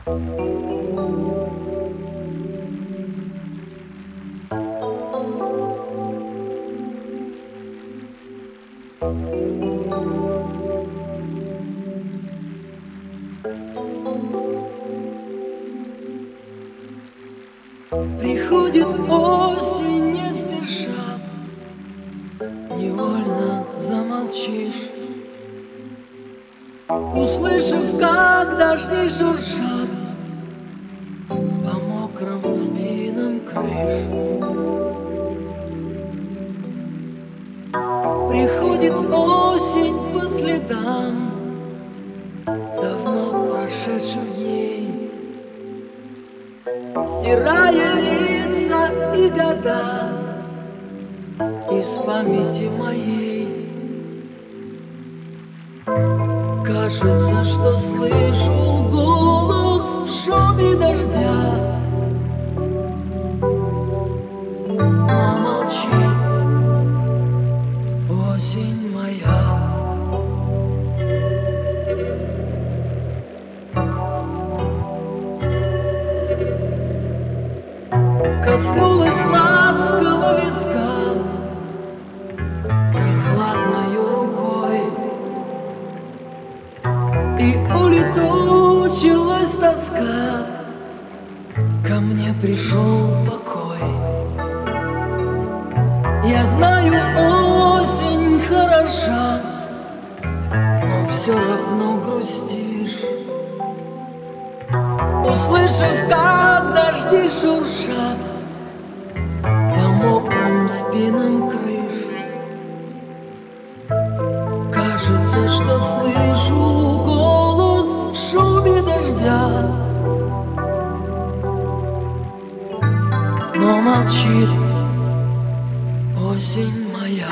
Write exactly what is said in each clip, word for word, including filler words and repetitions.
Приходит осень не спеша, невольно замолчишь, услышав, как дожди шуршат по мокрым спинам крыш. Приходит осень по следам давно прошедших дней, стирая лица и года из памяти моей. Кажется, что слышу голос в шуме дождя, но молчит осень моя. Коснулась ласково виска прохладною рукой, и улетучилась тоска, ко мне пришел покой. Я знаю, осень хороша, но все равно грустишь, услышав, как дожди шуршат по мокрым спинам крыш. Кажется, что слышу голос в шуме дождя, но молчит осень моя.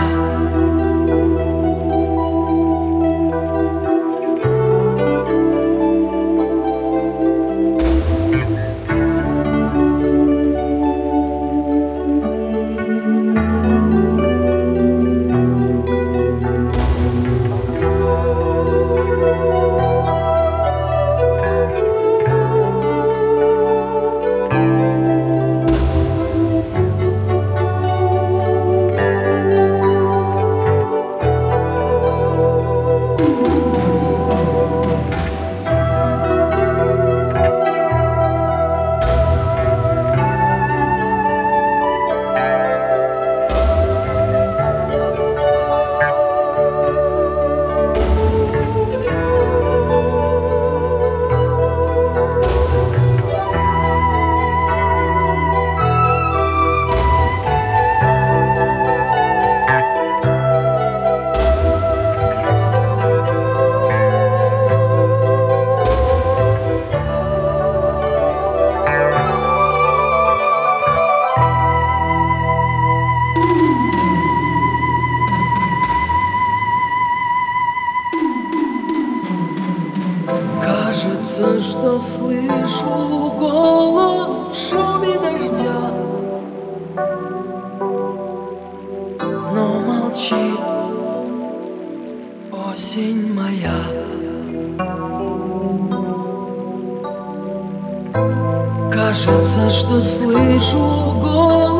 Кажется, что слышу голос в шуме дождя, но молчит осень моя. Кажется, что слышу голос